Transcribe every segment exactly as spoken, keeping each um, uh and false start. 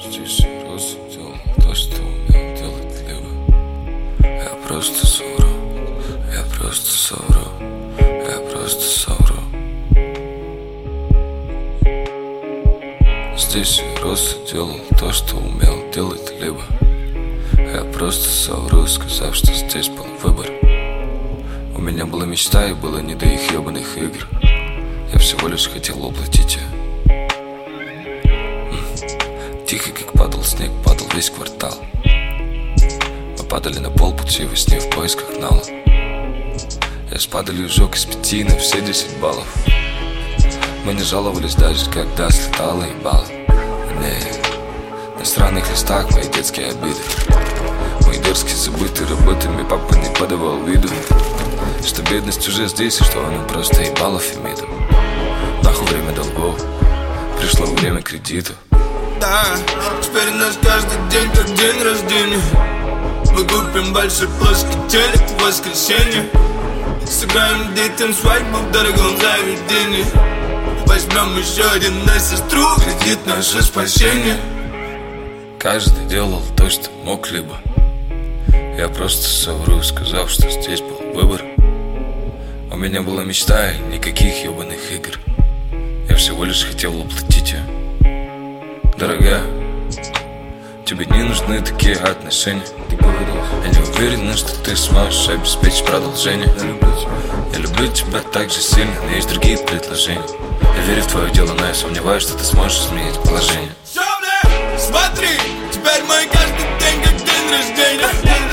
Здесь я рос, делал то, что умел делать либо. Я просто совру, я просто совру, я просто совру. Здесь я рос и делал то, что умел делать либо. Я просто совру, сказав, что здесь был выбор. У меня была мечта и было не до их ебаных игр. Я всего лишь хотел воплотить ее. Тихо, как падал снег, падал весь квартал. Мы падали на полпути во сне в поисках нала. Я с падалью жёг из пяти на все десять баллов. Мы не жаловались даже, когда слетало ебало. Не, на странных листах мои детские обиды. Мои дерзкие забыты работами, папа не подавал виду, что бедность уже здесь и что она просто ебала Фемиду. Нахуй время долгов, пришло время кредиту. Да, теперь у нас каждый день как день рождения. Мы купим большой плоский телек в воскресенье. Сыграем детям свадьбу в дорогом заведении. Возьмем еще один на сестру, кредит наше спасение. Каждый делал то, что мог либо. Я просто совру, сказав, что здесь был выбор. У меня была мечта и никаких ебаных игр. Я всего лишь хотел воплотить ее. Дорогая, тебе не нужны такие отношения. Ты говоришь, я не уверен, что ты сможешь обеспечить продолжение. Я люблю тебя, я люблю тебя так же сильно, но есть другие предложения. Я верю в твое дело, но я сомневаюсь, что ты сможешь изменить положение. Смотри, теперь мой каждый день как день рождения.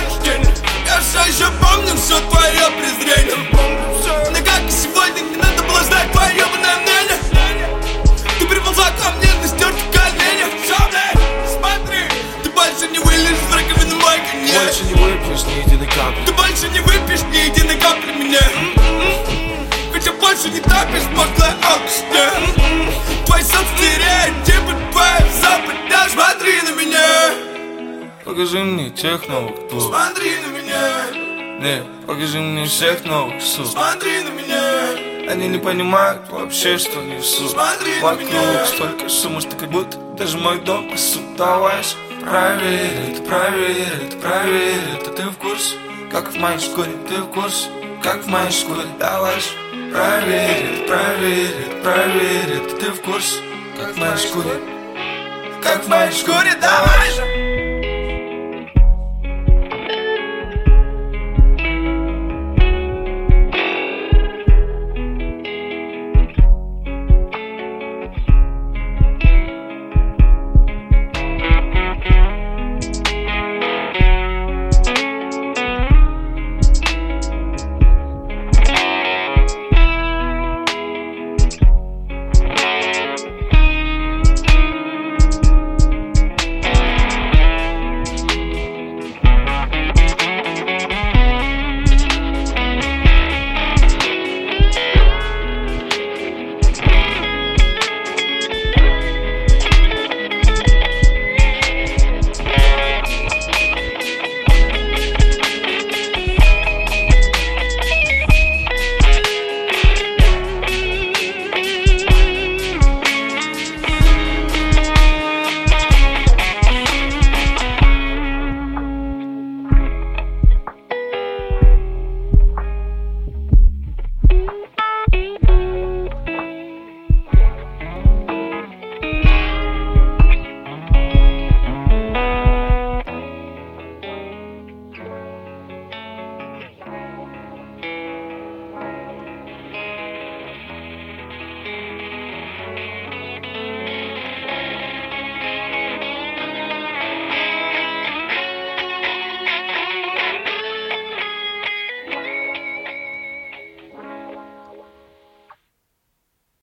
Я все еще помню все твое презрение. Но как и сегодня, не надо было знать твое ебаное мнение. Ты приползла ко мне на стерке коленях. Смотри, ты больше не вылезешь в раковину мой конец. Больше не выпьешь ни единой капли. Ты больше не выпьешь ни единой капли меня. Хотя больше не топишь пошлая алкашня. Твой сон стереотипы, твоя западня. Смотри на меня. Покажи мне тех новых двух. Смотри на меня. Не, покажи мне всех новых сук. Смотри на меня. Они не понимают вообще, что несу. Смотри на меня. Вокруг столько шума, что как будто даже мой дом пасут. Давай же проверь это, проверь это, проверь это. Ты в курсе, как в моей шкуре? Ты в курсе, как в моей шкуре? Давай же проверь это, проверь это, проверь это. Ты в курсе, как в моей шкуре? Как в моей шкуре, давай же.